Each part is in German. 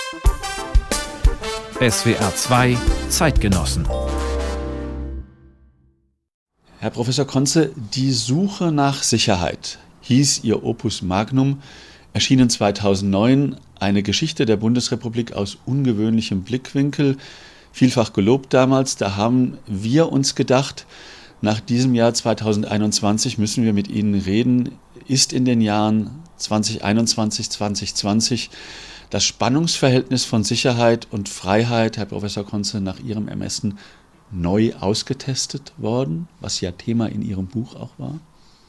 SWR 2 Zeitgenossen. Herr Professor Conze, die Suche nach Sicherheit hieß Ihr Opus Magnum, erschienen 2009, eine Geschichte der Bundesrepublik aus ungewöhnlichem Blickwinkel, vielfach gelobt damals. Da haben wir uns gedacht, nach diesem Jahr 2021 müssen wir mit Ihnen reden. Ist in den Jahren 2021, 2020 das Spannungsverhältnis von Sicherheit und Freiheit, Herr Professor Conze, nach Ihrem Ermessen neu ausgetestet worden, was ja Thema in Ihrem Buch auch war?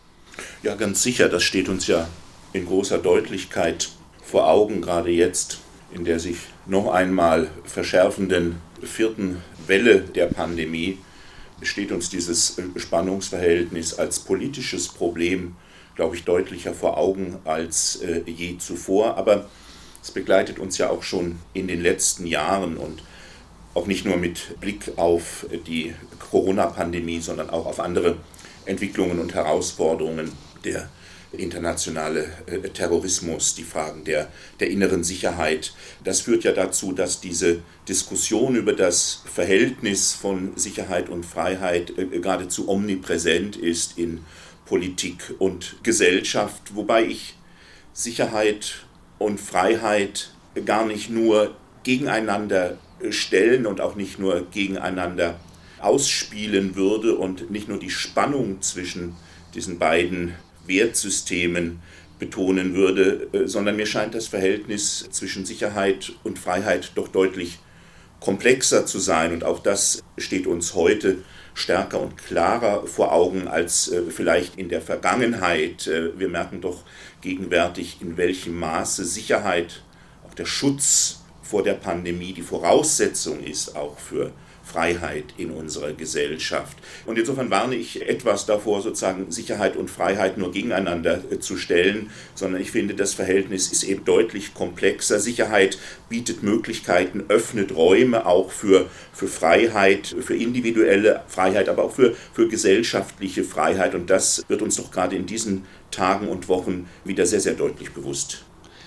Ja, ganz sicher. Das steht uns ja in großer Deutlichkeit vor Augen, gerade jetzt in der sich noch einmal verschärfenden vierten Welle der Pandemie, steht uns dieses Spannungsverhältnis als politisches Problem, glaube ich, deutlicher vor Augen als je zuvor. Aber es begleitet uns ja auch schon in den letzten Jahren und auch nicht nur mit Blick auf die Corona-Pandemie, sondern auch auf andere Entwicklungen und Herausforderungen, der internationale Terrorismus, die Fragen der inneren Sicherheit. Das führt ja dazu, dass diese Diskussion über das Verhältnis von Sicherheit und Freiheit geradezu omnipräsent ist in Politik und Gesellschaft, wobei ich Sicherheit und Freiheit gar nicht nur gegeneinander stellen und auch nicht nur gegeneinander ausspielen würde und nicht nur die Spannung zwischen diesen beiden Wertsystemen betonen würde, sondern mir scheint das Verhältnis zwischen Sicherheit und Freiheit doch deutlich komplexer zu sein. Und auch das steht uns heute stärker und klarer vor Augen als vielleicht in der Vergangenheit. Wir merken doch gegenwärtig, in welchem Maße Sicherheit, auch der Schutz vor der Pandemie, die Voraussetzung ist auch für Freiheit in unserer Gesellschaft. Und insofern warne ich etwas davor, sozusagen Sicherheit und Freiheit nur gegeneinander zu stellen, sondern ich finde, das Verhältnis ist eben deutlich komplexer. Sicherheit bietet Möglichkeiten, öffnet Räume auch für Freiheit, für individuelle Freiheit, aber auch für gesellschaftliche Freiheit. Und das wird uns doch gerade in diesen Tagen und Wochen wieder sehr, sehr deutlich bewusst.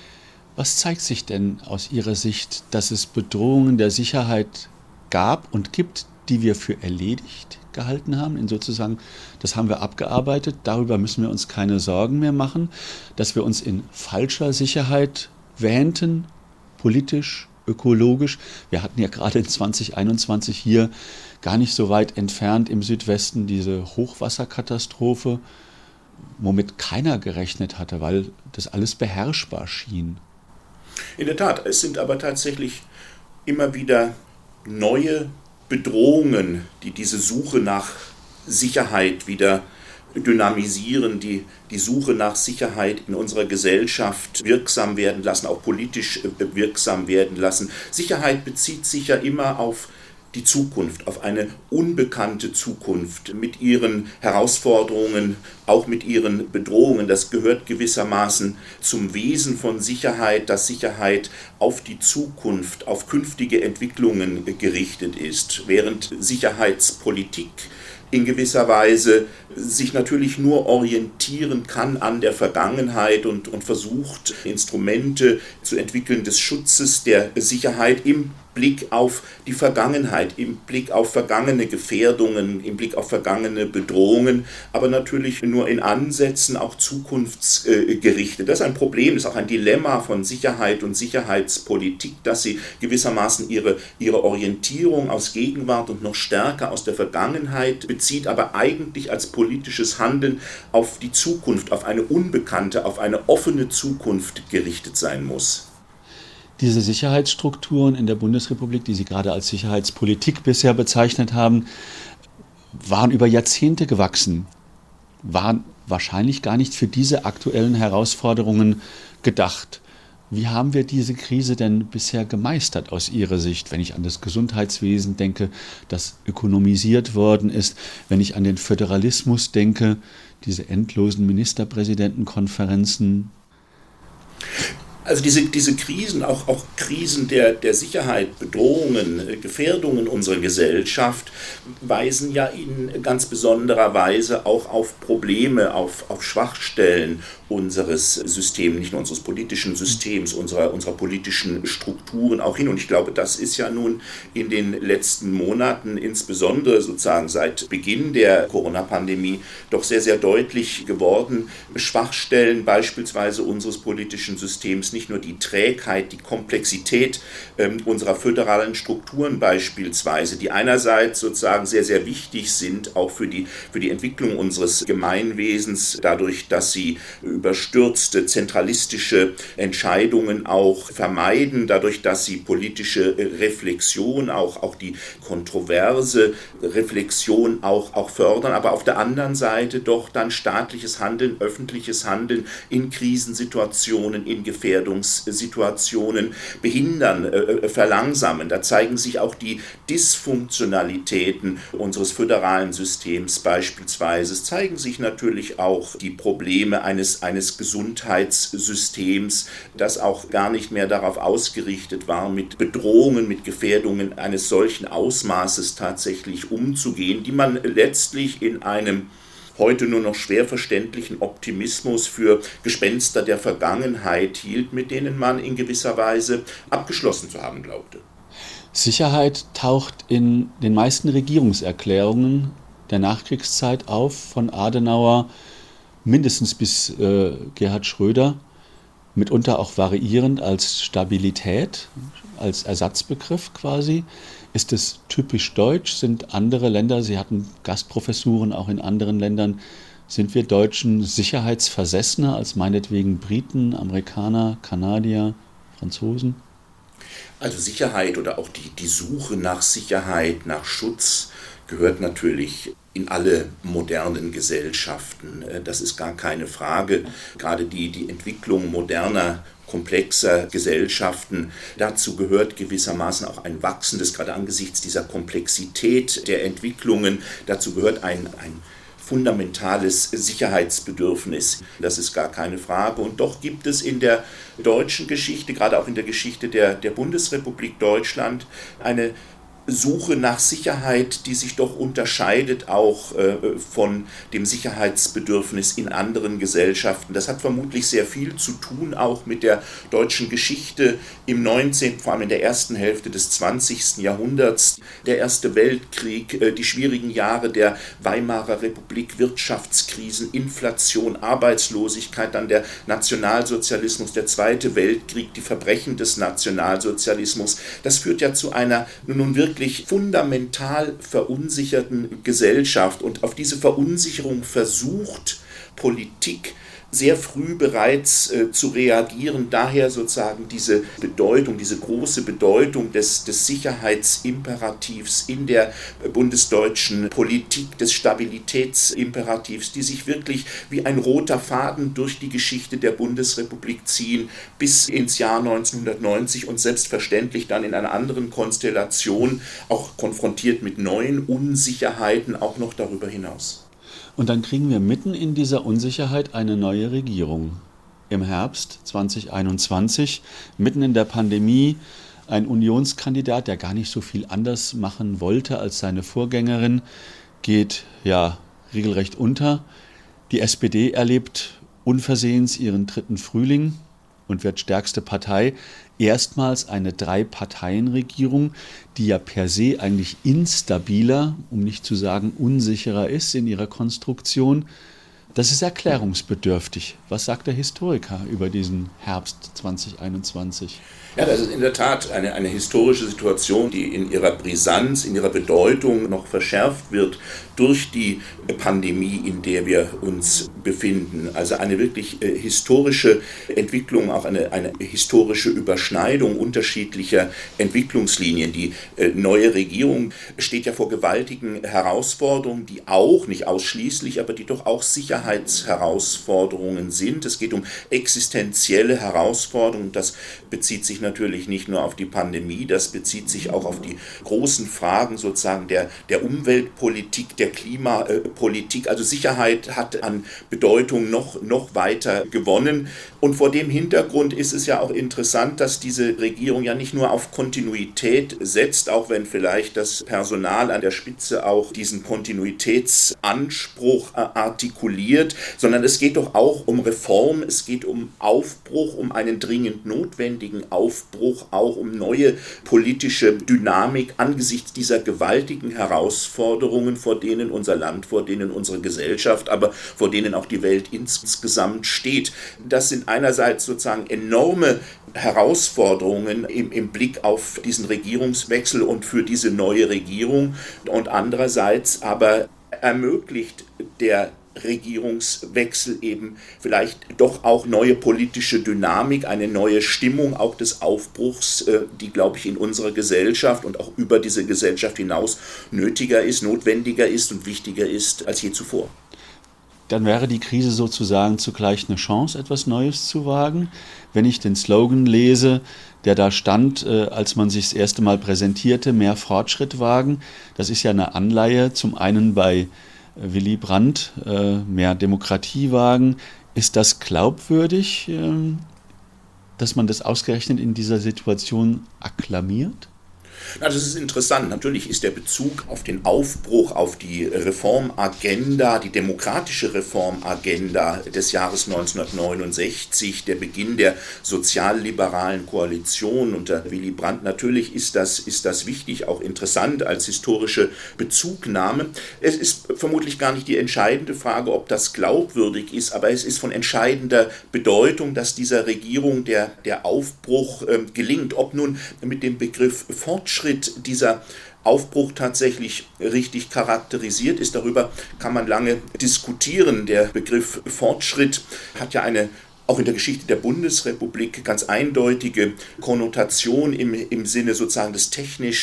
Was zeigt sich denn aus Ihrer Sicht, dass es Bedrohungen der Sicherheit gab und gibt, die wir für erledigt gehalten haben, in sozusagen, das haben wir abgearbeitet, darüber müssen wir uns keine Sorgen mehr machen, dass wir uns in falscher Sicherheit wähnten, politisch, ökologisch. Wir hatten ja gerade in 2021 hier gar nicht so weit entfernt im Südwesten diese Hochwasserkatastrophe, womit keiner gerechnet hatte, weil das alles beherrschbar schien. In der Tat, es sind aber tatsächlich immer wieder neue Bedrohungen, die diese Suche nach Sicherheit wieder dynamisieren, die Suche nach Sicherheit in unserer Gesellschaft wirksam werden lassen, auch politisch wirksam werden lassen. Sicherheit bezieht sich ja immer auf die Zukunft, auf eine unbekannte Zukunft mit ihren Herausforderungen, auch mit ihren Bedrohungen. Das gehört gewissermaßen zum Wesen von Sicherheit, dass Sicherheit auf die Zukunft, auf künftige Entwicklungen gerichtet ist, während Sicherheitspolitik in gewisser Weise sich natürlich nur orientieren kann an der Vergangenheit und versucht, Instrumente zu entwickeln des Schutzes der Sicherheit im Blick auf die Vergangenheit, im Blick auf vergangene Gefährdungen, im Blick auf vergangene Bedrohungen, aber natürlich nur in Ansätzen auch zukunftsgerichtet. Das ist ein Problem, das ist auch ein Dilemma von Sicherheit und Sicherheitspolitik, dass sie gewissermaßen ihre Orientierung aus Gegenwart und noch stärker aus der Vergangenheit bezieht, aber eigentlich als politisches Handeln auf die Zukunft, auf eine unbekannte, auf eine offene Zukunft gerichtet sein muss. Diese Sicherheitsstrukturen in der Bundesrepublik, die Sie gerade als Sicherheitspolitik bisher bezeichnet haben, waren über Jahrzehnte gewachsen, waren wahrscheinlich gar nicht für diese aktuellen Herausforderungen gedacht. Wie haben wir diese Krise denn bisher gemeistert aus Ihrer Sicht, wenn ich an das Gesundheitswesen denke, das ökonomisiert worden ist, wenn ich an den Föderalismus denke, diese endlosen Ministerpräsidentenkonferenzen? Also diese Krisen, auch Krisen der Sicherheit, Bedrohungen, Gefährdungen unserer Gesellschaft, weisen ja in ganz besonderer Weise auch auf Probleme, auf Schwachstellen unseres Systems, nicht nur unseres politischen Systems, unserer politischen Strukturen auch hin. Und ich glaube, das ist ja nun in den letzten Monaten, insbesondere sozusagen seit Beginn der Corona-Pandemie, doch sehr, sehr deutlich geworden. Schwachstellen beispielsweise unseres politischen Systems, nicht nur die Trägheit, die Komplexität unserer föderalen Strukturen beispielsweise, die einerseits sozusagen sehr, sehr wichtig sind, auch für die Entwicklung unseres Gemeinwesens, dadurch, dass sie überstürzte, zentralistische Entscheidungen auch vermeiden, dadurch, dass sie politische Reflexion, auch die kontroverse Reflexion auch fördern, aber auf der anderen Seite doch dann staatliches Handeln, öffentliches Handeln in Krisensituationen, in Gefährdungssituationen behindern, verlangsamen. Da zeigen sich auch die Dysfunktionalitäten unseres föderalen Systems beispielsweise. Es zeigen sich natürlich auch die Probleme eines Gesundheitssystems, das auch gar nicht mehr darauf ausgerichtet war, mit Bedrohungen, mit Gefährdungen eines solchen Ausmaßes tatsächlich umzugehen, die man letztlich in einem heute nur noch schwer verständlichen Optimismus für Gespenster der Vergangenheit hielt, mit denen man in gewisser Weise abgeschlossen zu haben glaubte. Sicherheit taucht in den meisten Regierungserklärungen der Nachkriegszeit auf, von Adenauer mindestens bis Gerhard Schröder, mitunter auch variierend als Stabilität, als Ersatzbegriff quasi. Ist es typisch deutsch? Sind andere Länder, Sie hatten Gastprofessuren auch in anderen Ländern, sind wir Deutschen sicherheitsversessener als meinetwegen Briten, Amerikaner, Kanadier, Franzosen? Also Sicherheit oder auch die Suche nach Sicherheit, nach Schutz gehört natürlich in alle modernen Gesellschaften. Das ist gar keine Frage. Gerade die Entwicklung moderner, komplexer Gesellschaften, dazu gehört gewissermaßen auch ein wachsendes, gerade angesichts dieser Komplexität der Entwicklungen, dazu gehört ein fundamentales Sicherheitsbedürfnis. Das ist gar keine Frage. Und doch gibt es in der deutschen Geschichte, gerade auch in der Geschichte der Bundesrepublik Deutschland, eine Suche nach Sicherheit, die sich doch unterscheidet auch von dem Sicherheitsbedürfnis in anderen Gesellschaften. Das hat vermutlich sehr viel zu tun auch mit der deutschen Geschichte im 19., vor allem in der ersten Hälfte des 20. Jahrhunderts. Der Erste Weltkrieg, die schwierigen Jahre der Weimarer Republik, Wirtschaftskrisen, Inflation, Arbeitslosigkeit, dann der Nationalsozialismus, der Zweite Weltkrieg, die Verbrechen des Nationalsozialismus. Das führt ja zu einer nun wirklich fundamental verunsicherten Gesellschaft. Und auf diese Verunsicherung versucht Politik sehr früh bereits zu reagieren. Daher sozusagen diese Bedeutung, diese große Bedeutung des Sicherheitsimperativs in der bundesdeutschen Politik, des Stabilitätsimperativs, die sich wirklich wie ein roter Faden durch die Geschichte der Bundesrepublik ziehen, bis ins Jahr 1990 und selbstverständlich dann in einer anderen Konstellation, auch konfrontiert mit neuen Unsicherheiten, auch noch darüber hinaus. Und dann kriegen wir mitten in dieser Unsicherheit eine neue Regierung. Im Herbst 2021, mitten in der Pandemie, ein Unionskandidat, der gar nicht so viel anders machen wollte als seine Vorgängerin, geht ja regelrecht unter. Die SPD erlebt unversehens ihren dritten Frühling und wird stärkste Partei. Erstmals eine Drei-Parteien-Regierung, die ja per se eigentlich instabiler, um nicht zu sagen unsicherer ist in ihrer Konstruktion. Das ist erklärungsbedürftig. Was sagt der Historiker über diesen Herbst 2021? Ja, das ist in der Tat eine historische Situation, die in ihrer Brisanz, in ihrer Bedeutung noch verschärft wird durch die Pandemie, in der wir uns befinden. Also eine wirklich historische Entwicklung, auch eine historische Überschneidung unterschiedlicher Entwicklungslinien. Die neue Regierung steht ja vor gewaltigen Herausforderungen, die auch, nicht ausschließlich, aber die doch auch Sicherheitsherausforderungen sind. Es geht um existenzielle Herausforderungen. Das bezieht sich natürlich nicht nur auf die Pandemie, das bezieht sich auch auf die großen Fragen sozusagen der Umweltpolitik, der Klimapolitik. Also Sicherheit hat an Bedeutung noch weiter gewonnen. Und vor dem Hintergrund ist es ja auch interessant, dass diese Regierung ja nicht nur auf Kontinuität setzt, auch wenn vielleicht das Personal an der Spitze auch diesen Kontinuitätsanspruch artikuliert, sondern es geht doch auch um Reform, es geht um Aufbruch, um einen dringend notwendigen Aufbruch, auch um neue politische Dynamik angesichts dieser gewaltigen Herausforderungen, vor denen unser Land, vor denen unsere Gesellschaft, aber vor denen auch die Welt insgesamt steht. Das sind einerseits sozusagen enorme Herausforderungen im Blick auf diesen Regierungswechsel und für diese neue Regierung und andererseits aber ermöglicht der Regierungswechsel eben vielleicht doch auch neue politische Dynamik, eine neue Stimmung auch des Aufbruchs, die, glaube ich, in unserer Gesellschaft und auch über diese Gesellschaft hinaus nötiger ist, notwendiger ist und wichtiger ist als je zuvor. Dann wäre die Krise sozusagen zugleich eine Chance, etwas Neues zu wagen. Wenn ich den Slogan lese, der da stand, als man sich das erste Mal präsentierte, mehr Fortschritt wagen, das ist ja eine Anleihe zum einen bei Willy Brandt, mehr Demokratie wagen. Ist das glaubwürdig, dass man das ausgerechnet in dieser Situation akklamiert? Na, das ist interessant. Natürlich ist der Bezug auf den Aufbruch, auf die Reformagenda, die demokratische Reformagenda des Jahres 1969, der Beginn der sozialliberalen Koalition unter Willy Brandt. Natürlich ist das wichtig, auch interessant als historische Bezugnahme. Es ist vermutlich gar nicht die entscheidende Frage, ob das glaubwürdig ist, aber es ist von entscheidender Bedeutung, dass dieser Regierung der Aufbruch gelingt. Ob nun mit dem Begriff Fortschritt dieser Aufbruch tatsächlich richtig charakterisiert ist, darüber kann man lange diskutieren. Der Begriff Fortschritt hat ja eine auch in der Geschichte der Bundesrepublik ganz eindeutige Konnotation im Sinne sozusagen des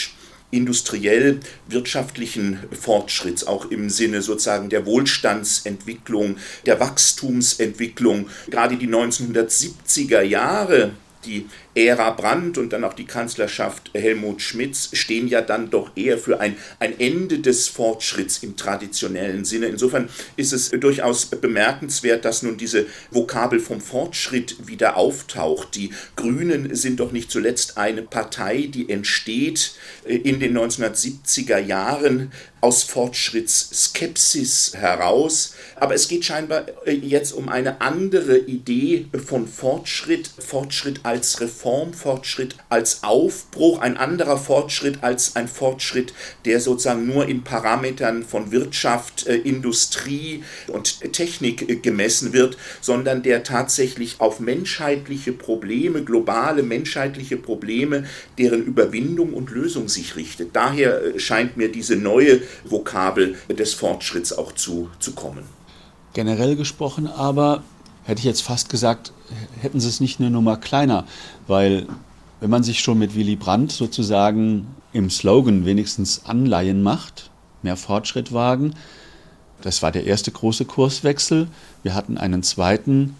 technisch-industriell-wirtschaftlichen Fortschritts, auch im Sinne sozusagen der Wohlstandsentwicklung, der Wachstumsentwicklung. Gerade die 1970er Jahre, die Ära Brandt und dann auch die Kanzlerschaft Helmut Schmidts stehen ja dann doch eher für ein Ende des Fortschritts im traditionellen Sinne. Insofern ist es durchaus bemerkenswert, dass nun diese Vokabel vom Fortschritt wieder auftaucht. Die Grünen sind doch nicht zuletzt eine Partei, die entsteht in den 1970er Jahren aus Fortschrittsskepsis heraus. Aber es geht scheinbar jetzt um eine andere Idee von Fortschritt, Fortschritt als Reform, Fortschritt als Aufbruch, ein anderer Fortschritt als ein Fortschritt, der sozusagen nur in Parametern von Wirtschaft, Industrie und Technik gemessen wird, sondern der tatsächlich auf menschheitliche Probleme, globale menschheitliche Probleme, deren Überwindung und Lösung sich richtet. Daher scheint mir diese neue Vokabel des Fortschritts auch zu kommen. Generell gesprochen aber, hätte ich jetzt fast gesagt, hätten sie es nicht eine Nummer kleiner, weil wenn man sich schon mit Willy Brandt sozusagen im Slogan wenigstens Anleihen macht, mehr Fortschritt wagen, das war der erste große Kurswechsel, wir hatten einen zweiten,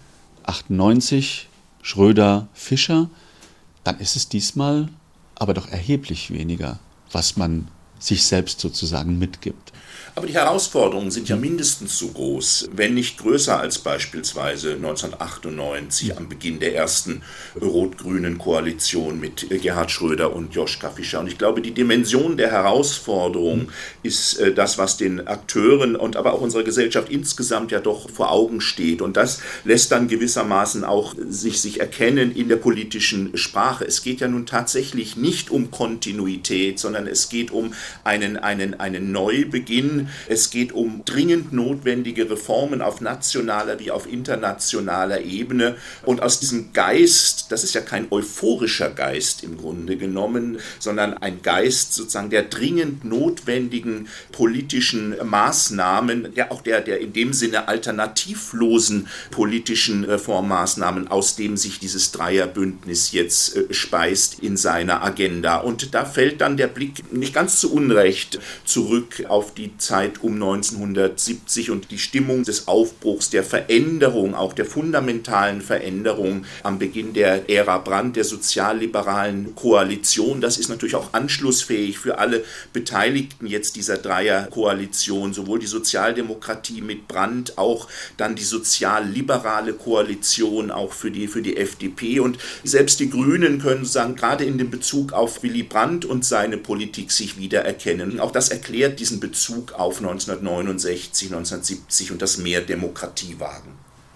98, Schröder-Fischer, dann ist es diesmal aber doch erheblich weniger, was man sich selbst sozusagen mitgibt. Aber die Herausforderungen sind ja mindestens so groß, wenn nicht größer als beispielsweise 1998 am Beginn der ersten rot-grünen Koalition mit Gerhard Schröder und Joschka Fischer. Und ich glaube, die Dimension der Herausforderung ist das, was den Akteuren und aber auch unserer Gesellschaft insgesamt ja doch vor Augen steht. Und das lässt dann gewissermaßen auch sich erkennen in der politischen Sprache. Es geht ja nun tatsächlich nicht um Kontinuität, sondern es geht um einen Neubeginn. Es geht um dringend notwendige Reformen auf nationaler wie auf internationaler Ebene. Und aus diesem Geist, das ist ja kein euphorischer Geist im Grunde genommen, sondern ein Geist sozusagen der dringend notwendigen politischen Maßnahmen, der in dem Sinne alternativlosen politischen Reformmaßnahmen, aus dem sich dieses Dreierbündnis jetzt speist in seiner Agenda. Und da fällt dann der Blick nicht ganz zu Unrecht zurück auf die Zeit um 1970 und die Stimmung des Aufbruchs, der Veränderung, auch der fundamentalen Veränderung am Beginn der Ära Brandt, der sozialliberalen Koalition. Das ist natürlich auch anschlussfähig für alle Beteiligten jetzt dieser Dreierkoalition, sowohl die Sozialdemokratie mit Brandt, auch dann die sozialliberale Koalition, auch für die FDP. Und selbst die Grünen können sagen, gerade in dem Bezug auf Willy Brandt und seine Politik sich wiedererkennen. Auch das erklärt diesen Bezug auf 1969, 1970 und das Mehr Demokratie wagen.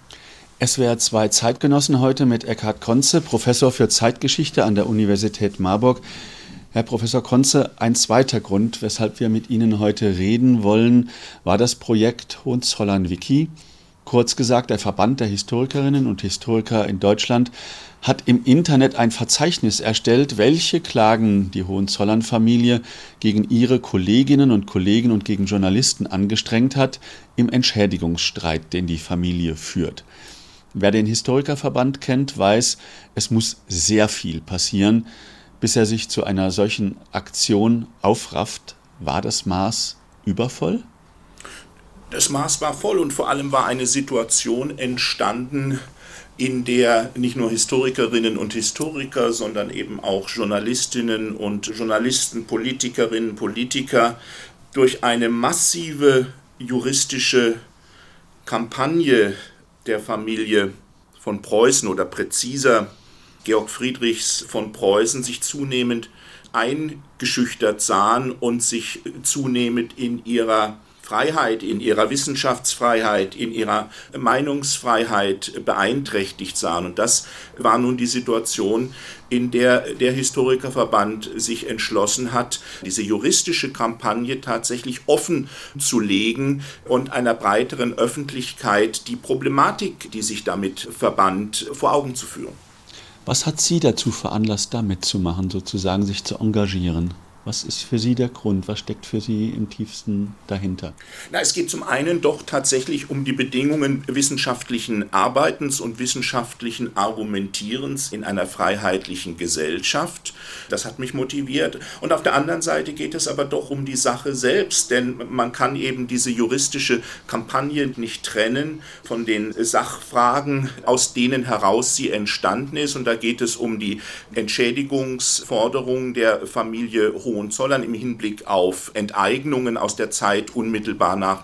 SWR 2 Zeitgenossen heute mit Eckhard Conze, Professor für Zeitgeschichte an der Universität Marburg. Herr Professor Conze, ein zweiter Grund, weshalb wir mit Ihnen heute reden wollen, war das Projekt Hohenzollern-Wiki. Kurz gesagt, der Verband der Historikerinnen und Historiker in Deutschland hat im Internet ein Verzeichnis erstellt, welche Klagen die Hohenzollern-Familie gegen ihre Kolleginnen und Kollegen und gegen Journalisten angestrengt hat, im Entschädigungsstreit, den die Familie führt. Wer den Historikerverband kennt, weiß, es muss sehr viel passieren, bis er sich zu einer solchen Aktion aufrafft. War das Maß übervoll? Das Maß war voll und vor allem war eine Situation entstanden, in der nicht nur Historikerinnen und Historiker, sondern eben auch Journalistinnen und Journalisten, Politikerinnen, Politiker durch eine massive juristische Kampagne der Familie von Preußen oder präziser Georg Friedrichs von Preußen sich zunehmend eingeschüchtert sahen und sich zunehmend in ihrer Freiheit, in ihrer Wissenschaftsfreiheit, in ihrer Meinungsfreiheit beeinträchtigt sahen. Und das war nun die Situation, in der der Historikerverband sich entschlossen hat, diese juristische Kampagne tatsächlich offen zu legen und einer breiteren Öffentlichkeit die Problematik, die sich damit verband, vor Augen zu führen. Was hat Sie dazu veranlasst, da mitzumachen, sozusagen sich zu engagieren? Was ist für Sie der Grund? Was steckt für Sie im tiefsten dahinter? Es geht zum einen doch tatsächlich um die Bedingungen wissenschaftlichen Arbeitens und wissenschaftlichen Argumentierens in einer freiheitlichen Gesellschaft. Das hat mich motiviert. Und auf der anderen Seite geht es aber doch um die Sache selbst, denn man kann eben diese juristische Kampagne nicht trennen von den Sachfragen, aus denen heraus sie entstanden ist. Und da geht es um die Entschädigungsforderungen der Familie Hohenzollern im Hinblick auf Enteignungen aus der Zeit unmittelbar nach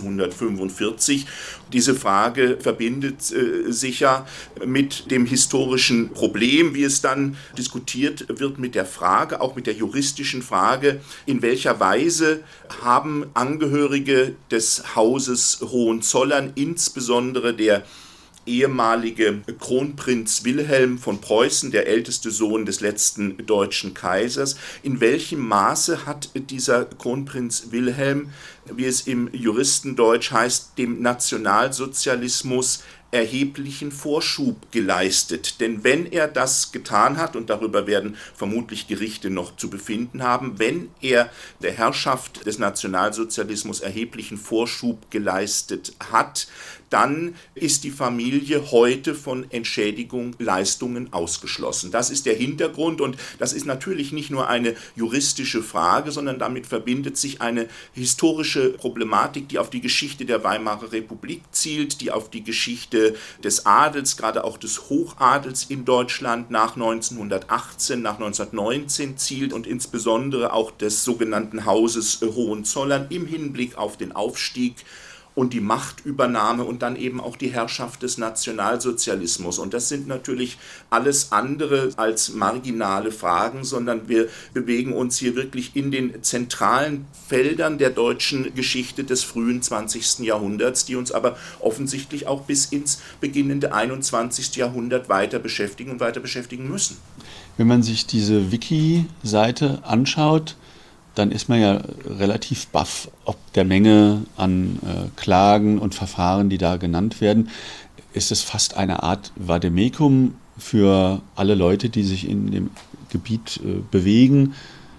1945. Diese Frage verbindet sich ja mit dem historischen Problem, wie es dann diskutiert wird, mit der Frage, auch mit der juristischen Frage, in welcher Weise haben Angehörige des Hauses Hohenzollern, insbesondere der ehemalige Kronprinz Wilhelm von Preußen, der älteste Sohn des letzten deutschen Kaisers. In welchem Maße hat dieser Kronprinz Wilhelm, wie es im Juristendeutsch heißt, dem Nationalsozialismus erheblichen Vorschub geleistet? Denn wenn er das getan hat, und darüber werden vermutlich Gerichte noch zu befinden haben, wenn er der Herrschaft des Nationalsozialismus erheblichen Vorschub geleistet hat, dann ist die Familie heute von Entschädigungsleistungen ausgeschlossen. Das ist der Hintergrund und das ist natürlich nicht nur eine juristische Frage, sondern damit verbindet sich eine historische Problematik, die auf die Geschichte der Weimarer Republik zielt, die auf die Geschichte des Adels, gerade auch des Hochadels in Deutschland nach 1918, nach 1919 zielt und insbesondere auch des sogenannten Hauses Hohenzollern im Hinblick auf den Aufstieg und die Machtübernahme und dann eben auch die Herrschaft des Nationalsozialismus. Und das sind natürlich alles andere als marginale Fragen, sondern wir bewegen uns hier wirklich in den zentralen Feldern der deutschen Geschichte des frühen 20. Jahrhunderts, die uns aber offensichtlich auch bis ins beginnende 21. Jahrhundert weiter beschäftigen und weiter beschäftigen müssen. Wenn man sich diese Wiki-Seite anschaut, dann ist man ja relativ baff, ob der Menge an Klagen und Verfahren, die da genannt werden. Ist es fast eine Art Vademekum für alle Leute, die sich in dem Gebiet bewegen,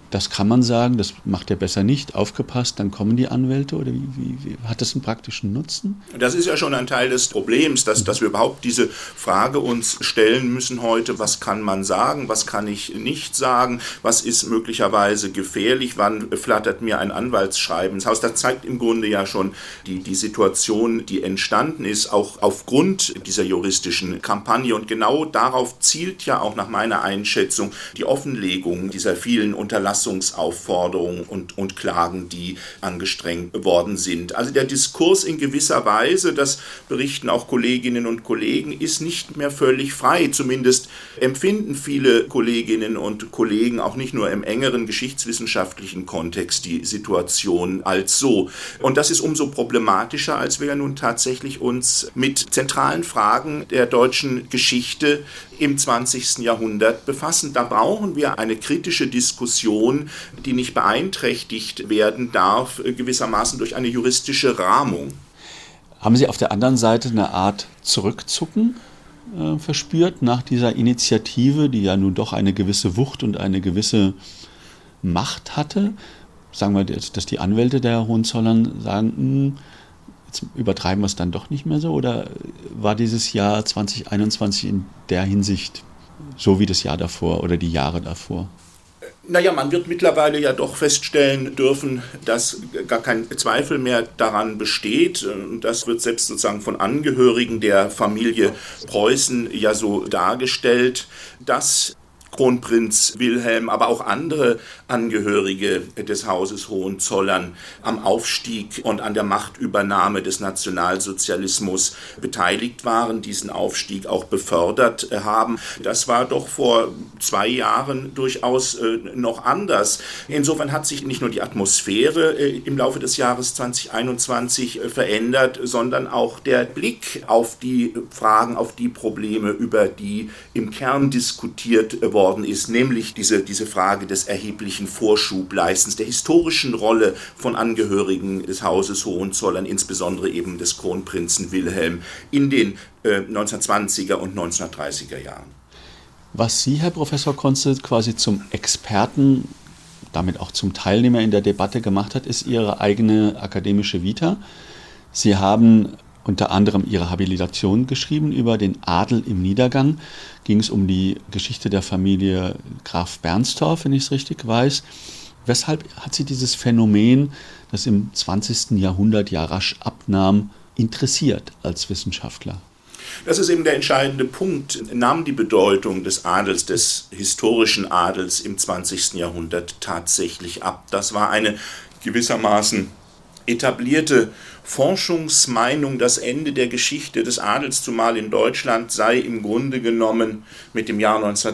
das kann man sagen, das macht er besser nicht, aufgepasst, dann kommen die Anwälte, oder wie hat das einen praktischen Nutzen? Das ist ja schon ein Teil des Problems, dass wir überhaupt diese Frage uns stellen müssen heute, was kann man sagen, was kann ich nicht sagen, was ist möglicherweise gefährlich, wann flattert mir ein Anwaltsschreiben ins Haus. Das zeigt im Grunde ja schon die Situation, die entstanden ist, auch aufgrund dieser juristischen Kampagne, und genau darauf zielt ja auch nach meiner Einschätzung die Offenlegung dieser vielen Unterlassungsaufforderungen und Klagen, die angestrengt worden sind. Also der Diskurs in gewisser Weise, das berichten auch Kolleginnen und Kollegen, ist nicht mehr völlig frei. Zumindest empfinden viele Kolleginnen und Kollegen auch nicht nur im engeren geschichtswissenschaftlichen Kontext die Situation als so. Und das ist umso problematischer, als wir ja nun tatsächlich uns mit zentralen Fragen der deutschen Geschichte im 20. Jahrhundert befassen. Da brauchen wir eine kritische Diskussion, die nicht beeinträchtigt werden darf, gewissermaßen durch eine juristische Rahmung. Haben Sie auf der anderen Seite eine Art Zurückzucken verspürt nach dieser Initiative, die ja nun doch eine gewisse Wucht und eine gewisse Macht hatte? Sagen wir, dass die Anwälte der Hohenzollern sagen, jetzt übertreiben wir es dann doch nicht mehr so? Oder war dieses Jahr 2021 in der Hinsicht so wie das Jahr davor oder die Jahre davor? Naja, man wird mittlerweile ja doch feststellen dürfen, dass gar kein Zweifel mehr daran besteht. Das wird selbst sozusagen von Angehörigen der Familie Preußen ja so dargestellt, dass Kronprinz Wilhelm, aber auch andere Angehörige des Hauses Hohenzollern am Aufstieg und an der Machtübernahme des Nationalsozialismus beteiligt waren, diesen Aufstieg auch befördert haben. Das war doch vor 2 Jahren durchaus noch anders. Insofern hat sich nicht nur die Atmosphäre im Laufe des Jahres 2021 verändert, sondern auch der Blick auf die Fragen, auf die Probleme, über die im Kern diskutiert worden ist, nämlich diese Frage des erheblichen Vorschubleistens, der historischen Rolle von Angehörigen des Hauses Hohenzollern, insbesondere eben des Kronprinzen Wilhelm in den 1920er und 1930er Jahren. Was Sie, Herr Professor Konze, quasi zum Experten, damit auch zum Teilnehmer in der Debatte gemacht hat, ist Ihre eigene akademische Vita. Sie haben unter anderem Ihre Habilitation geschrieben über den Adel im Niedergang. Ging es um die Geschichte der Familie Graf Bernstorff, wenn ich es richtig weiß. Weshalb hat Sie dieses Phänomen, das im 20. Jahrhundert ja rasch abnahm, interessiert als Wissenschaftler? Das ist eben der entscheidende Punkt. Nahm die Bedeutung des Adels, des historischen Adels im 20. Jahrhundert tatsächlich ab? Das war eine gewissermaßen etablierte Forschungsmeinung, das Ende der Geschichte des Adels, zumal in Deutschland, sei im Grunde genommen mit dem Jahr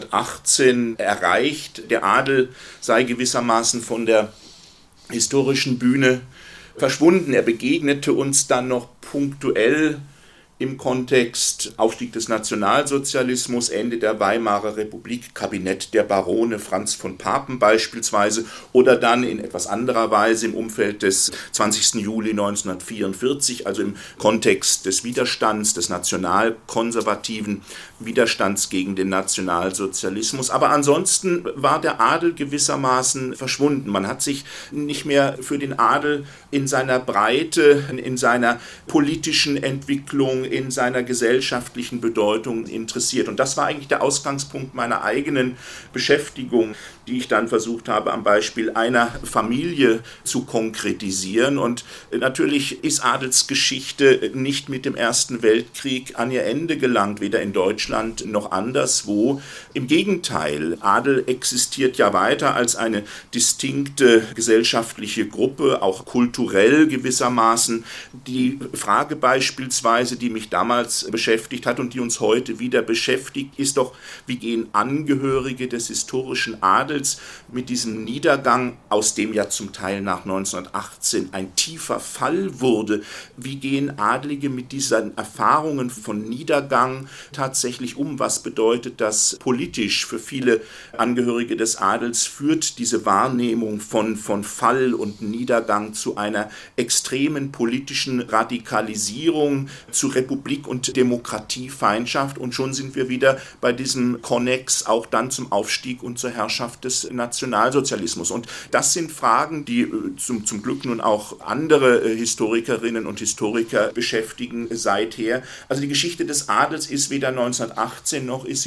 1918 erreicht. Der Adel sei gewissermaßen von der historischen Bühne verschwunden. Er begegnete uns dann noch punktuell im Kontext Aufstieg des Nationalsozialismus, Ende der Weimarer Republik, Kabinett der Barone Franz von Papen beispielsweise, oder dann in etwas anderer Weise im Umfeld des 20. Juli 1944, also im Kontext des Widerstands, des nationalkonservativen Widerstands gegen den Nationalsozialismus. Aber ansonsten war der Adel gewissermaßen verschwunden. Man hat sich nicht mehr für den Adel in seiner Breite, in seiner politischen Entwicklung, in seiner gesellschaftlichen Bedeutung interessiert. Und das war eigentlich der Ausgangspunkt meiner eigenen Beschäftigung, die ich dann versucht habe, am Beispiel einer Familie zu konkretisieren. Und natürlich ist Adelsgeschichte nicht mit dem Ersten Weltkrieg an ihr Ende gelangt, weder in Deutschland noch anderswo. Im Gegenteil, Adel existiert ja weiter als eine distinkte gesellschaftliche Gruppe, auch kulturell gewissermaßen. Die Frage beispielsweise, die mich damals beschäftigt hat und die uns heute wieder beschäftigt, ist doch, wie gehen Angehörige des historischen Adels mit diesem Niedergang, aus dem ja zum Teil nach 1918 ein tiefer Fall wurde, wie gehen Adlige mit diesen Erfahrungen von Niedergang tatsächlich um? Was bedeutet das politisch für viele Angehörige des Adels? Führt diese Wahrnehmung von Fall und Niedergang zu einer extremen politischen Radikalisierung, zu Republik- und Demokratiefeindschaft und schon sind wir wieder bei diesem Konnex auch dann zum Aufstieg und zur Herrschaft des Nationalsozialismus. Und das sind Fragen, die zum Glück nun auch andere Historikerinnen und Historiker beschäftigen seither. Also die Geschichte des Adels ist weder 1918 noch ist sie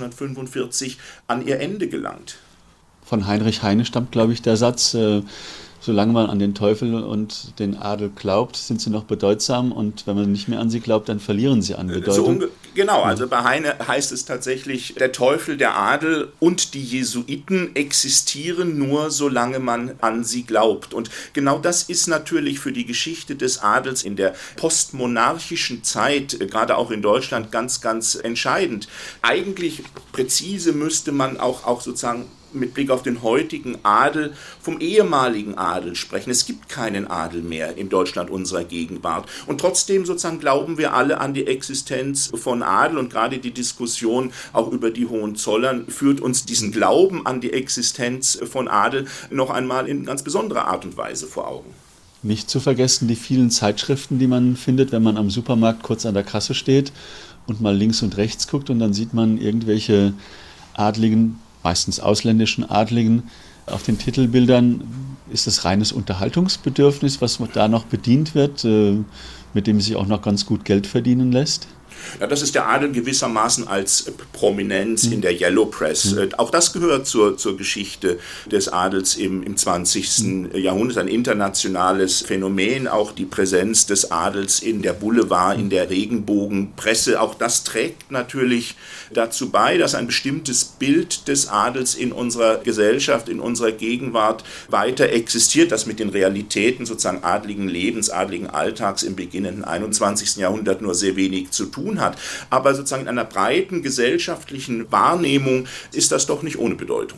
1945 an ihr Ende gelangt. Von Heinrich Heine stammt, glaube ich, der Satz, solange man an den Teufel und den Adel glaubt, sind sie noch bedeutsam und wenn man nicht mehr an sie glaubt, dann verlieren sie an Bedeutung. Genau, also bei Heine heißt es tatsächlich, der Teufel, der Adel und die Jesuiten existieren nur, solange man an sie glaubt. Und genau das ist natürlich für die Geschichte des Adels in der postmonarchischen Zeit, gerade auch in Deutschland, ganz, ganz entscheidend. Eigentlich präzise müsste man auch sozusagen mit Blick auf den heutigen Adel vom ehemaligen Adel sprechen. Es gibt keinen Adel mehr in Deutschland unserer Gegenwart. Und trotzdem sozusagen glauben wir alle an die Existenz von Adel und gerade die Diskussion auch über die Hohenzollern führt uns diesen Glauben an die Existenz von Adel noch einmal in ganz besonderer Art und Weise vor Augen. Nicht zu vergessen die vielen Zeitschriften, die man findet, wenn man am Supermarkt kurz an der Kasse steht und mal links und rechts guckt und dann sieht man irgendwelche Adligen, meistens ausländischen Adligen, auf den Titelbildern. Ist das reines Unterhaltungsbedürfnis, was da noch bedient wird, mit dem sich auch noch ganz gut Geld verdienen lässt? Ja, das ist der Adel gewissermaßen als Prominenz in der Yellow Press. Auch das gehört zur Geschichte des Adels im 20. Jahrhundert, ein internationales Phänomen, auch die Präsenz des Adels in der Boulevard, in der Regenbogenpresse. Auch das trägt natürlich dazu bei, dass ein bestimmtes Bild des Adels in unserer Gesellschaft, in unserer Gegenwart weiter existiert, das mit den Realitäten sozusagen adligen Lebens, adligen Alltags im beginnenden 21. Jahrhundert nur sehr wenig zu tun hat. Aber sozusagen in einer breiten gesellschaftlichen Wahrnehmung ist das doch nicht ohne Bedeutung.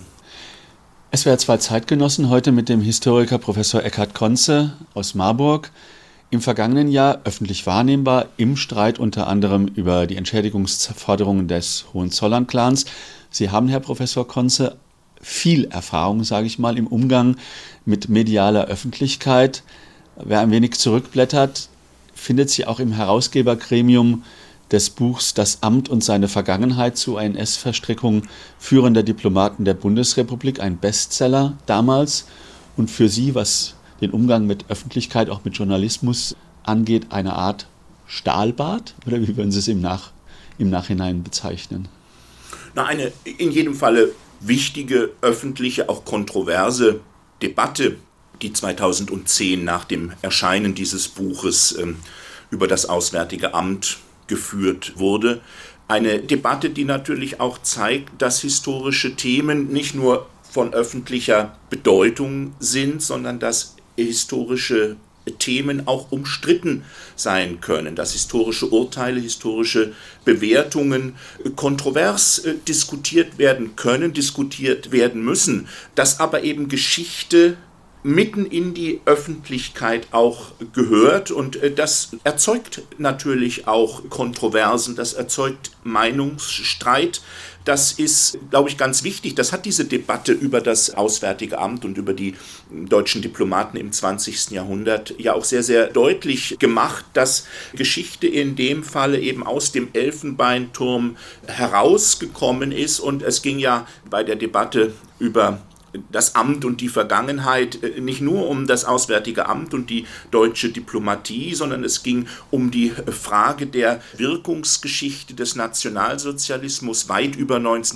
SWR 2 Zeitgenossen heute mit dem Historiker Professor Eckhard Conze aus Marburg. Im vergangenen Jahr öffentlich wahrnehmbar im Streit unter anderem über die Entschädigungsforderungen des Hohenzollern-Clans. Sie haben, Herr Professor Conze, viel Erfahrung, sage ich mal, im Umgang mit medialer Öffentlichkeit. Wer ein wenig zurückblättert, findet Sie auch im Herausgebergremium des Buchs Das Amt und seine Vergangenheit zu NS-Verstrickung führender Diplomaten der Bundesrepublik, ein Bestseller damals und für Sie, was den Umgang mit Öffentlichkeit, auch mit Journalismus angeht, eine Art Stahlbad? Oder wie würden Sie es im Nachhinein bezeichnen? Eine in jedem Falle wichtige, öffentliche, auch kontroverse Debatte, die 2010 nach dem Erscheinen dieses Buches über das Auswärtige Amt geführt wurde. Eine Debatte, die natürlich auch zeigt, dass historische Themen nicht nur von öffentlicher Bedeutung sind, sondern dass historische Themen auch umstritten sein können, dass historische Urteile, historische Bewertungen kontrovers diskutiert werden können, diskutiert werden müssen, dass aber eben Geschichte mitten in die Öffentlichkeit auch gehört und das erzeugt natürlich auch Kontroversen, das erzeugt Meinungsstreit. Das ist, glaube ich, ganz wichtig. Das hat diese Debatte über das Auswärtige Amt und über die deutschen Diplomaten im 20. Jahrhundert ja auch sehr, sehr deutlich gemacht, dass Geschichte in dem Falle eben aus dem Elfenbeinturm herausgekommen ist. Und es ging ja bei der Debatte über das Amt und die Vergangenheit nicht nur um das Auswärtige Amt und die deutsche Diplomatie, sondern es ging um die Frage der Wirkungsgeschichte des Nationalsozialismus weit über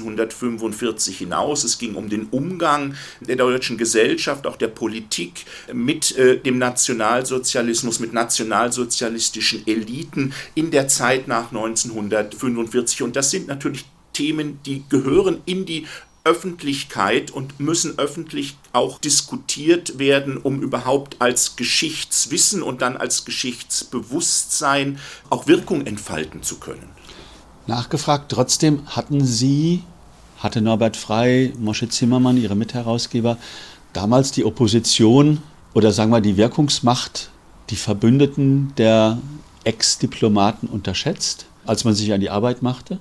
1945 hinaus. Es ging um den Umgang der deutschen Gesellschaft, auch der Politik mit dem Nationalsozialismus, mit nationalsozialistischen Eliten in der Zeit nach 1945. Und das sind natürlich Themen, die gehören in die Öffentlichkeit und müssen öffentlich auch diskutiert werden, um überhaupt als Geschichtswissen und dann als Geschichtsbewusstsein auch Wirkung entfalten zu können. Nachgefragt, trotzdem hatte Norbert Frey, Moshe Zimmermann, Ihre Mitherausgeber, damals die Opposition oder sagen wir die Wirkungsmacht, die Verbündeten der Ex-Diplomaten unterschätzt, als man sich an die Arbeit machte?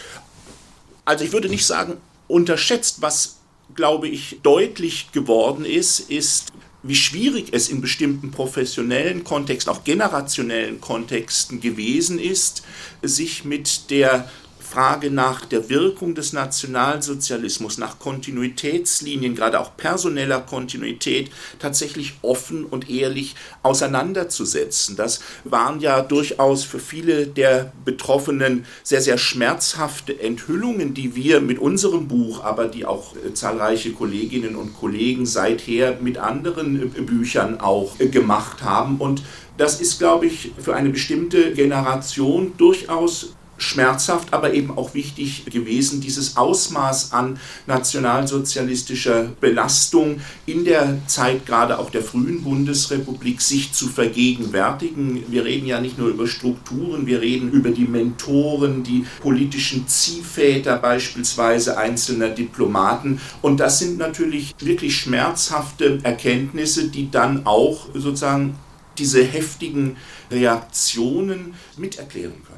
Also ich würde nicht sagen, unterschätzt. Was, glaube ich, deutlich geworden ist, wie schwierig es in bestimmten professionellen Kontexten, auch generationellen Kontexten gewesen ist, sich mit der Frage nach der Wirkung des Nationalsozialismus, nach Kontinuitätslinien, gerade auch personeller Kontinuität, tatsächlich offen und ehrlich auseinanderzusetzen. Das waren ja durchaus für viele der Betroffenen sehr, sehr schmerzhafte Enthüllungen, die wir mit unserem Buch, aber die auch zahlreiche Kolleginnen und Kollegen seither mit anderen Büchern auch gemacht haben. Und das ist, glaube ich, für eine bestimmte Generation durchaus schmerzhaft, aber eben auch wichtig gewesen, dieses Ausmaß an nationalsozialistischer Belastung in der Zeit gerade auch der frühen Bundesrepublik sich zu vergegenwärtigen. Wir reden ja nicht nur über Strukturen, wir reden über die Mentoren, die politischen Ziehväter beispielsweise einzelner Diplomaten, und das sind natürlich wirklich schmerzhafte Erkenntnisse, die dann auch sozusagen diese heftigen Reaktionen miterklären können.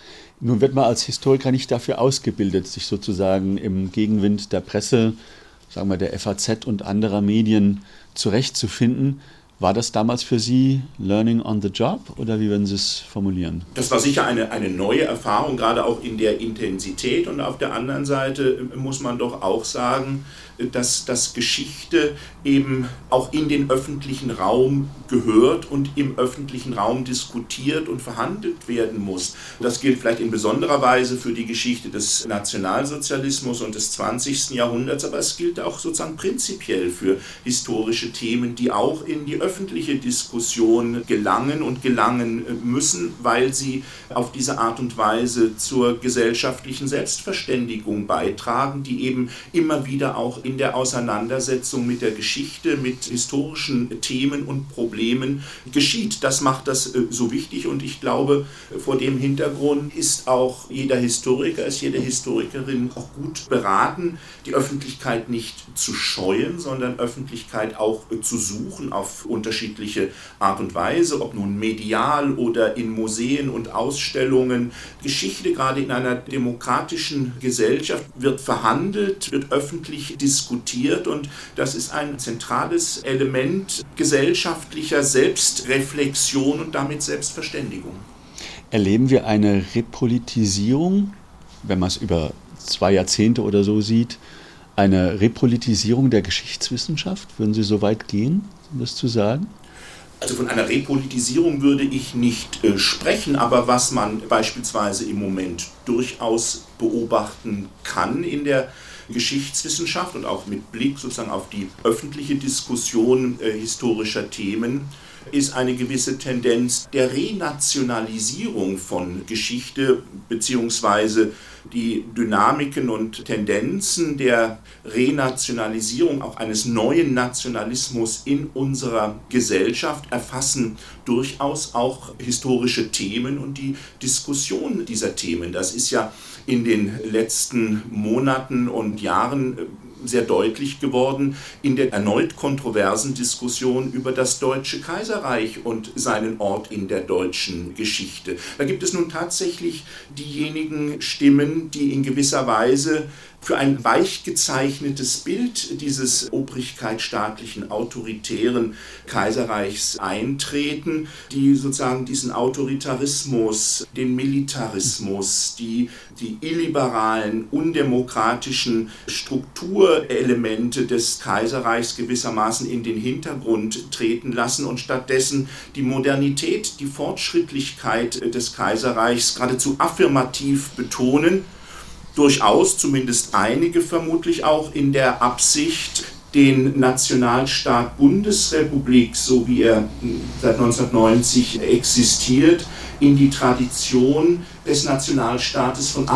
Nun wird man als Historiker nicht dafür ausgebildet, sich sozusagen im Gegenwind der Presse, sagen wir der FAZ und anderer Medien zurechtzufinden. War das damals für Sie Learning on the Job oder wie würden Sie es formulieren? Das war sicher eine neue Erfahrung, gerade auch in der Intensität, und auf der anderen Seite muss man doch auch sagen, dass Geschichte eben auch in den öffentlichen Raum gehört und im öffentlichen Raum diskutiert und verhandelt werden muss. Das gilt vielleicht in besonderer Weise für die Geschichte des Nationalsozialismus und des 20. Jahrhunderts, aber es gilt auch sozusagen prinzipiell für historische Themen, die auch in die öffentliche Diskussion gelangen und gelangen müssen, weil sie auf diese Art und Weise zur gesellschaftlichen Selbstverständigung beitragen, die eben immer wieder auch in der Auseinandersetzung mit der Geschichte, mit historischen Themen und Problemen geschieht. Das macht das so wichtig, und ich glaube, vor dem Hintergrund ist auch jede Historikerin auch gut beraten, die Öffentlichkeit nicht zu scheuen, sondern Öffentlichkeit auch zu suchen auf unterschiedliche Art und Weise, ob nun medial oder in Museen und Ausstellungen. Geschichte, gerade in einer demokratischen Gesellschaft, wird verhandelt, wird öffentlich diskutiert, und das ist ein zentrales Element gesellschaftlicher Selbstreflexion und damit Selbstverständigung. Erleben wir eine Repolitisierung, wenn man es über 2 Jahrzehnte oder so sieht, eine Repolitisierung der Geschichtswissenschaft? Würden Sie so weit gehen, um das zu sagen? Also von einer Repolitisierung würde ich nicht sprechen, aber was man beispielsweise im Moment durchaus beobachten kann in der Geschichtswissenschaft und auch mit Blick sozusagen auf die öffentliche Diskussion historischer Themen, ist eine gewisse Tendenz der Renationalisierung von Geschichte, beziehungsweise die Dynamiken und Tendenzen der Renationalisierung, auch eines neuen Nationalismus in unserer Gesellschaft, erfassen durchaus auch historische Themen und die Diskussion dieser Themen. Das ist ja in den letzten Monaten und Jahren sehr deutlich geworden in der erneut kontroversen Diskussion über das Deutsche Kaiserreich und seinen Ort in der deutschen Geschichte. Da gibt es nun tatsächlich diejenigen Stimmen, die in gewisser Weise für ein weich gezeichnetes Bild dieses obrigkeitsstaatlichen, autoritären Kaiserreichs eintreten, die sozusagen diesen Autoritarismus, den Militarismus, die illiberalen, undemokratischen Strukturelemente des Kaiserreichs gewissermaßen in den Hintergrund treten lassen und stattdessen die Modernität, die Fortschrittlichkeit des Kaiserreichs geradezu affirmativ betonen. Durchaus, zumindest einige vermutlich auch, in der Absicht, den Nationalstaat Bundesrepublik, so wie er seit 1990 existiert, in die Tradition des Nationalstaates von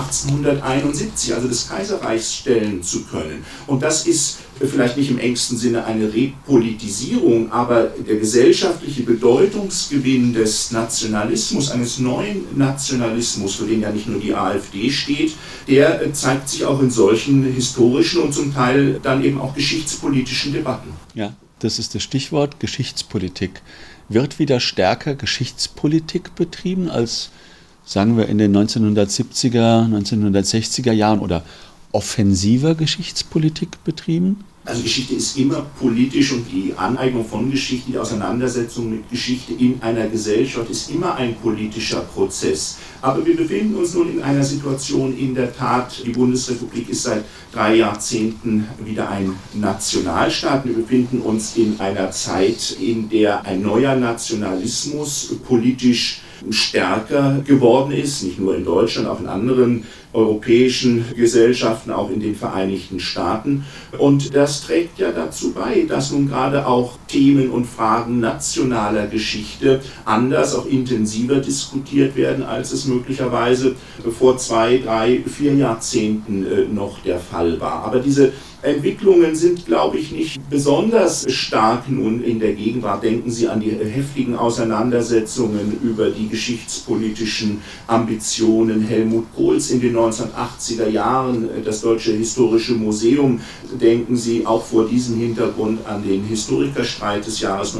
1871, also des Kaiserreichs, stellen zu können. Und das ist vielleicht nicht im engsten Sinne eine Repolitisierung, aber der gesellschaftliche Bedeutungsgewinn des Nationalismus, eines neuen Nationalismus, für den ja nicht nur die AfD steht, der zeigt sich auch in solchen historischen und zum Teil dann eben auch geschichtspolitischen Debatten. Ja, das ist das Stichwort Geschichtspolitik. Wird wieder stärker Geschichtspolitik betrieben als, sagen wir, in den 1970er, 1960er Jahren oder offensiver Geschichtspolitik betrieben? Also Geschichte ist immer politisch und die Aneignung von Geschichte, die Auseinandersetzung mit Geschichte in einer Gesellschaft ist immer ein politischer Prozess. Aber wir befinden uns nun in einer Situation, in der Tat, die Bundesrepublik ist seit 3 Jahrzehnten wieder ein Nationalstaat. Wir befinden uns in einer Zeit, in der ein neuer Nationalismus politisch stärker geworden ist, nicht nur in Deutschland, auch in anderen europäischen Gesellschaften, auch in den Vereinigten Staaten. Und das trägt ja dazu bei, dass nun gerade auch Themen und Fragen nationaler Geschichte anders, auch intensiver diskutiert werden, als es möglicherweise vor 2, 3, 4 Jahrzehnten noch der Fall war. Aber diese Entwicklungen sind, glaube ich, nicht besonders stark nun in der Gegenwart. Denken Sie an die heftigen Auseinandersetzungen über die geschichtspolitischen Ambitionen Helmut Kohls in den 1980er Jahren, das Deutsche Historische Museum. Denken Sie auch vor diesem Hintergrund an den Historikerstreit des Jahres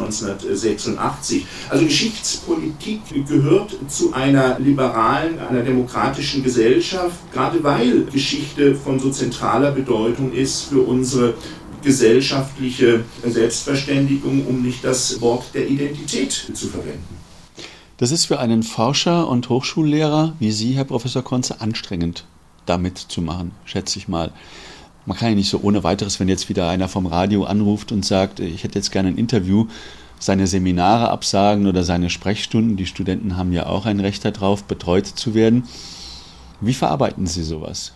1986. Also Geschichtspolitik gehört zu einer liberalen, einer demokratischen Gesellschaft, gerade weil Geschichte von so zentraler Bedeutung ist für unsere gesellschaftliche Selbstverständigung, um nicht das Wort der Identität zu verwenden. Das ist für einen Forscher und Hochschullehrer wie Sie, Herr Professor Konze, anstrengend, da mitzumachen, schätze ich mal. Man kann ja nicht so ohne weiteres, wenn jetzt wieder einer vom Radio anruft und sagt, ich hätte jetzt gerne ein Interview, seine Seminare absagen oder seine Sprechstunden. Die Studenten haben ja auch ein Recht darauf, betreut zu werden. Wie verarbeiten Sie sowas?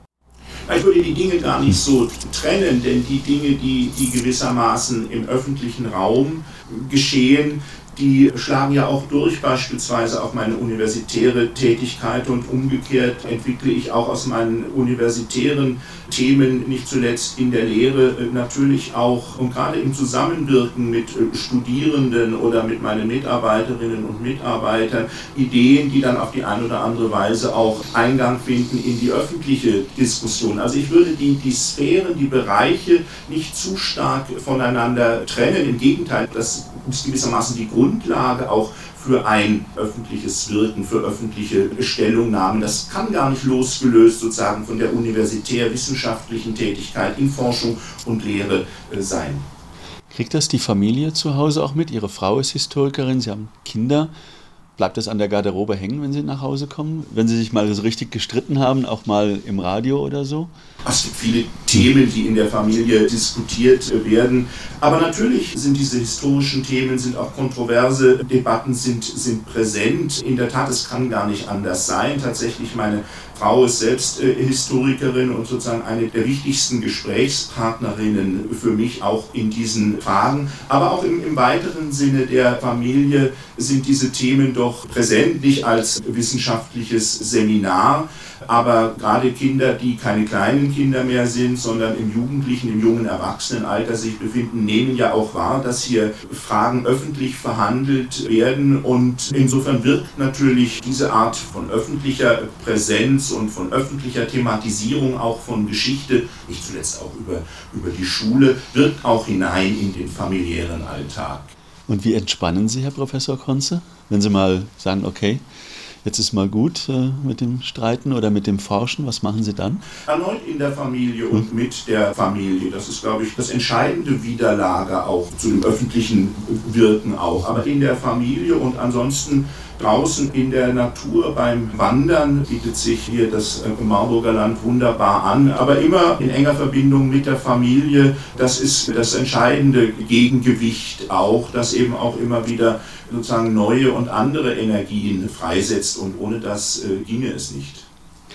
Ich würde die Dinge gar nicht so trennen, denn die Dinge, die gewissermaßen im öffentlichen Raum geschehen, die schlagen ja auch durch, beispielsweise auf meine universitäre Tätigkeit, und umgekehrt entwickle ich auch aus meinen universitären Themen, nicht zuletzt in der Lehre, natürlich auch und gerade im Zusammenwirken mit Studierenden oder mit meinen Mitarbeiterinnen und Mitarbeitern Ideen, die dann auf die eine oder andere Weise auch Eingang finden in die öffentliche Diskussion. Also ich würde die Sphären, die Bereiche nicht zu stark voneinander trennen. Im Gegenteil, das ist gewissermaßen die Grundlage auch für ein öffentliches Wirken, für öffentliche Stellungnahmen. Das kann gar nicht losgelöst sozusagen von der universitär-wissenschaftlichen Tätigkeit in Forschung und Lehre sein. Kriegt das die Familie zu Hause auch mit? Ihre Frau ist Historikerin, Sie haben Kinder. Bleibt das an der Garderobe hängen, wenn Sie nach Hause kommen? Wenn Sie sich mal so richtig gestritten haben, auch mal im Radio oder so? Es gibt viele Themen, die in der Familie diskutiert werden. Aber natürlich sind diese historischen Themen, sind auch kontroverse Debatten, sind präsent. In der Tat, es kann gar nicht anders sein. Tatsächlich, meine Frau ist selbst Historikerin und sozusagen eine der wichtigsten Gesprächspartnerinnen für mich auch in diesen Fragen. Aber auch im weiteren Sinne der Familie sind diese Themen doch präsent, nicht als wissenschaftliches Seminar, aber gerade Kinder, die keine kleinen Kinder mehr sind, sondern im jugendlichen, im jungen Erwachsenenalter sich befinden, nehmen ja auch wahr, dass hier Fragen öffentlich verhandelt werden, und insofern wirkt natürlich diese Art von öffentlicher Präsenz und von öffentlicher Thematisierung auch von Geschichte, nicht zuletzt auch über die Schule, wirkt auch hinein in den familiären Alltag. Und wie entspannen Sie, Herr Professor Konze, wenn Sie mal sagen, okay, jetzt ist mal gut mit dem Streiten oder mit dem Forschen, was machen Sie dann? Erneut in der Familie und mit der Familie. Das ist, glaube ich, das entscheidende Widerlager auch zu dem öffentlichen Wirken auch. Aber in der Familie und ansonsten draußen in der Natur beim Wandern bietet sich hier das Marburger Land wunderbar an, aber immer in enger Verbindung mit der Familie. Das ist das entscheidende Gegengewicht auch, das eben auch immer wieder sozusagen neue und andere Energien freisetzt, und ohne das ginge es nicht.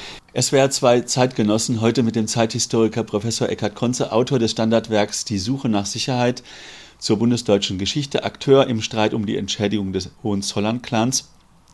SWR 2 Zeitgenossen, heute mit dem Zeithistoriker Professor Eckhard Konze, Autor des Standardwerks Die Suche nach Sicherheit zur bundesdeutschen Geschichte, Akteur im Streit um die Entschädigung des Hohenzollern-Clans.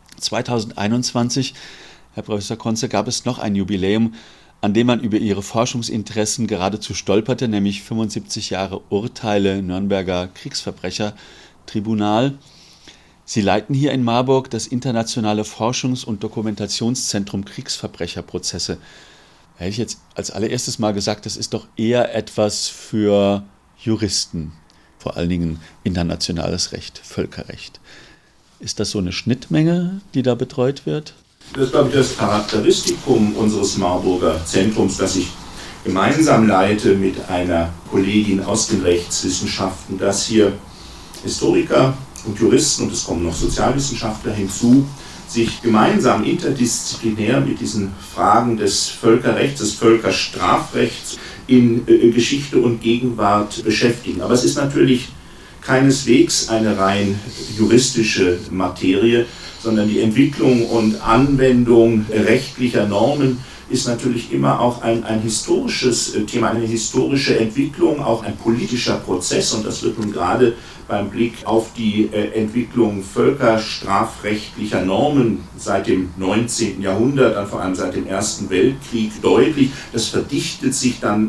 2021, Herr Professor Konze, gab es noch ein Jubiläum, an dem man über Ihre Forschungsinteressen geradezu stolperte, nämlich 75 Jahre Urteile Nürnberger Kriegsverbrechertribunal. Sie leiten hier in Marburg das internationale Forschungs- und Dokumentationszentrum Kriegsverbrecherprozesse. Da hätte ich jetzt als allererstes mal gesagt, das ist doch eher etwas für Juristen, vor allen Dingen internationales Recht, Völkerrecht. Ist das so eine Schnittmenge, die da betreut wird? Das ist, glaube ich, das Charakteristikum unseres Marburger Zentrums, dass sich gemeinsam leite mit einer Kollegin aus den Rechtswissenschaften, dass hier Historiker und Juristen, und es kommen noch Sozialwissenschaftler hinzu, sich gemeinsam interdisziplinär mit diesen Fragen des Völkerrechts, des Völkerstrafrechts in Geschichte und Gegenwart beschäftigen. Aber es ist natürlich keineswegs eine rein juristische Materie, sondern die Entwicklung und Anwendung rechtlicher Normen ist natürlich immer auch ein historisches Thema, eine historische Entwicklung, auch ein politischer Prozess, und das wird nun gerade beim Blick auf die Entwicklung völkerstrafrechtlicher Normen seit dem 19. Jahrhundert, dann vor allem seit dem Ersten Weltkrieg deutlich. Das verdichtet sich dann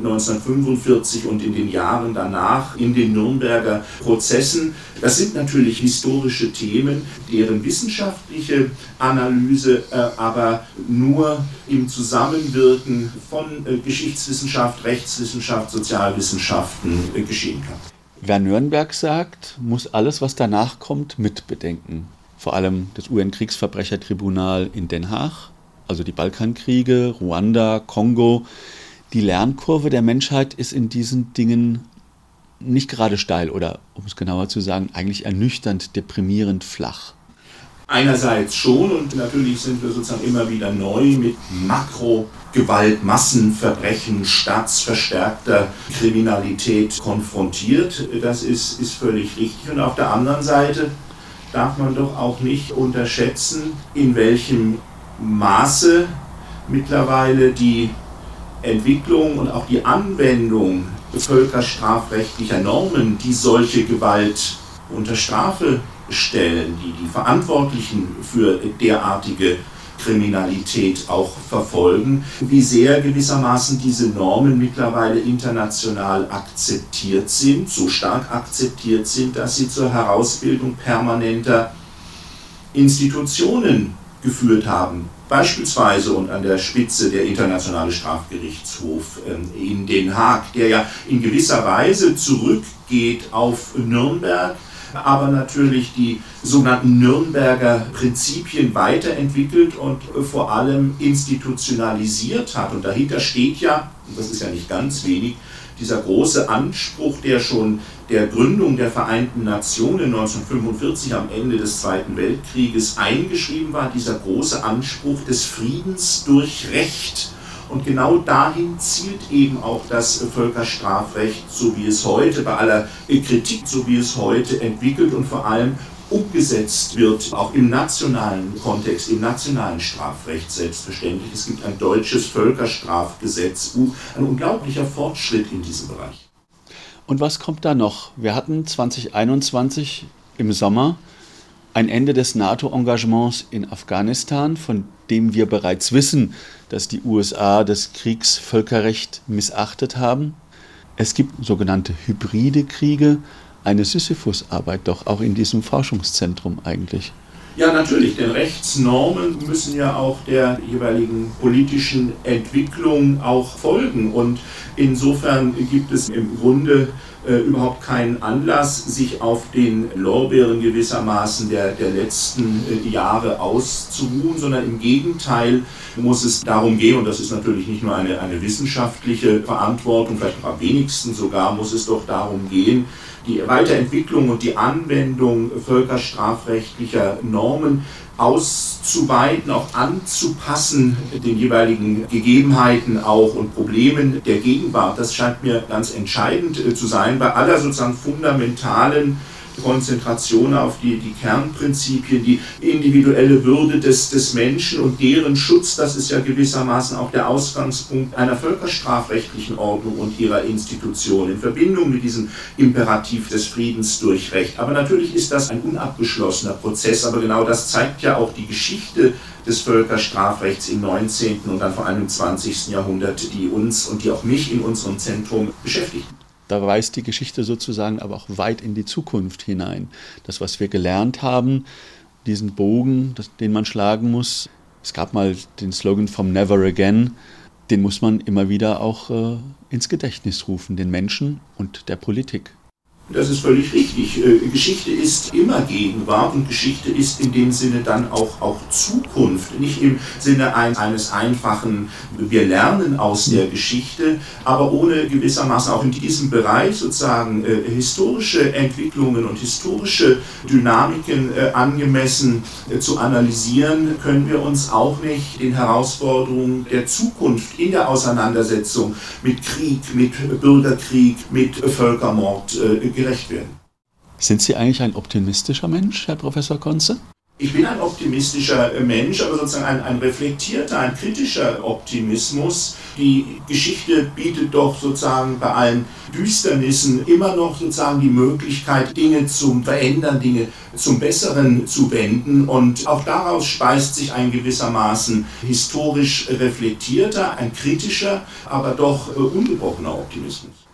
1945 und in den Jahren danach in den Nürnberger Prozessen. Das sind natürlich historische Themen, deren wissenschaftliche Analyse aber nur im Zusammenwirken von Geschichtswissenschaft, Rechtswissenschaft, Sozialwissenschaften geschehen kann. Wer Nürnberg sagt, muss alles, was danach kommt, mitbedenken. Vor allem das UN-Kriegsverbrechertribunal in Den Haag, also die Balkankriege, Ruanda, Kongo. Die Lernkurve der Menschheit ist in diesen Dingen nicht gerade steil oder, um es genauer zu sagen, eigentlich ernüchternd, deprimierend flach. Einerseits schon, und natürlich sind wir sozusagen immer wieder neu mit Makrogewalt, Massenverbrechen, staatsverstärkter Kriminalität konfrontiert. Das ist völlig richtig. Und auf der anderen Seite darf man doch auch nicht unterschätzen, in welchem Maße mittlerweile die Entwicklung und auch die Anwendung völkerstrafrechtlicher Normen, die solche Gewalt unter Strafe stellen, die Verantwortlichen für derartige Kriminalität auch verfolgen, wie sehr gewissermaßen diese Normen mittlerweile international akzeptiert sind, so stark akzeptiert sind, dass sie zur Herausbildung permanenter Institutionen geführt haben. Beispielsweise und an der Spitze der Internationale Strafgerichtshof in Den Haag, der ja in gewisser Weise zurückgeht auf Nürnberg, aber natürlich die sogenannten Nürnberger Prinzipien weiterentwickelt und vor allem institutionalisiert hat. Und dahinter steht ja, und das ist ja nicht ganz wenig, dieser große Anspruch, der schon der Gründung der Vereinten Nationen 1945 am Ende des Zweiten Weltkrieges eingeschrieben war, dieser große Anspruch des Friedens durch Recht. Und genau dahin zielt eben auch das Völkerstrafrecht, so wie es heute, bei aller Kritik, so wie es heute entwickelt und vor allem umgesetzt wird, auch im nationalen Kontext, im nationalen Strafrecht selbstverständlich. Es gibt ein deutsches Völkerstrafgesetzbuch, ein unglaublicher Fortschritt in diesem Bereich. Und was kommt da noch? Wir hatten 2021 im Sommer ein Ende des NATO-Engagements in Afghanistan, von dem wir bereits wissen, dass die USA das Kriegsvölkerrecht missachtet haben. Es gibt sogenannte hybride Kriege, eine Sisyphus-Arbeit doch auch in diesem Forschungszentrum eigentlich. Ja, natürlich, denn Rechtsnormen müssen ja auch der jeweiligen politischen Entwicklung auch folgen. Und insofern gibt es im Grunde überhaupt keinen Anlass, sich auf den Lorbeeren gewissermaßen der letzten Jahre auszuruhen, sondern im Gegenteil muss es darum gehen, und das ist natürlich nicht nur eine wissenschaftliche Verantwortung, vielleicht noch am wenigsten sogar, muss es doch darum gehen, die Weiterentwicklung und die Anwendung völkerstrafrechtlicher Normen auszuweiten, auch anzupassen den jeweiligen Gegebenheiten auch und Problemen der Gegenwart. Das scheint mir ganz entscheidend zu sein bei aller sozusagen fundamentalen Konzentration auf die Kernprinzipien, die individuelle Würde des Menschen und deren Schutz. Das ist ja gewissermaßen auch der Ausgangspunkt einer völkerstrafrechtlichen Ordnung und ihrer Institution in Verbindung mit diesem Imperativ des Friedens durch Recht. Aber natürlich ist das ein unabgeschlossener Prozess, aber genau das zeigt ja auch die Geschichte des Völkerstrafrechts im 19. und dann vor allem im 20. Jahrhundert, die uns und die auch mich in unserem Zentrum beschäftigt. Da weist die Geschichte sozusagen aber auch weit in die Zukunft hinein. Das, was wir gelernt haben, diesen Bogen, den man schlagen muss. Es gab mal den Slogan vom Never Again, den muss man immer wieder auch ins Gedächtnis rufen, den Menschen und der Politik. Das ist völlig richtig. Geschichte ist immer Gegenwart und Geschichte ist in dem Sinne dann auch Zukunft. Nicht im Sinne eines einfachen, wir lernen aus der Geschichte, aber ohne gewissermaßen auch in diesem Bereich sozusagen historische Entwicklungen und historische Dynamiken angemessen zu analysieren, können wir uns auch nicht den Herausforderungen der Zukunft in der Auseinandersetzung mit Krieg, mit Bürgerkrieg, mit Völkermord gerecht werden. Sind Sie eigentlich ein optimistischer Mensch, Herr Professor Conze? Ich bin ein optimistischer Mensch, aber sozusagen ein reflektierter, ein kritischer Optimismus. Die Geschichte bietet doch sozusagen bei allen Düsternissen immer noch sozusagen die Möglichkeit, Dinge zu verändern, Dinge zum Besseren zu wenden. Und auch daraus speist sich ein gewissermaßen historisch reflektierter, ein kritischer, aber doch ungebrochener Optimismus.